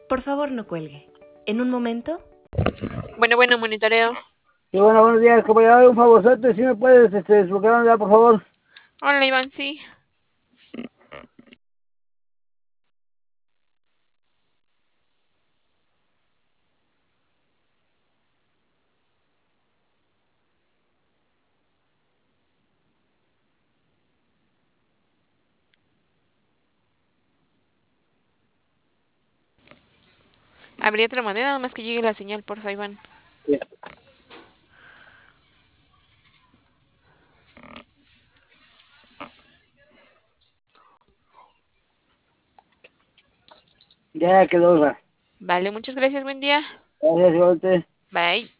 Por favor, no cuelgue. En un momento. Bueno, monitoreo. Sí, bueno, buenos días, compañero. Un favorzote, si me puedes desbloquear ya, por favor. Hola, Iván, sí. Habría otra manera, nada más que llegue la señal, porfa, Iván. Sí. Ya quedó, Iván. Vale, muchas gracias, buen día. Gracias, igualmente. Bye.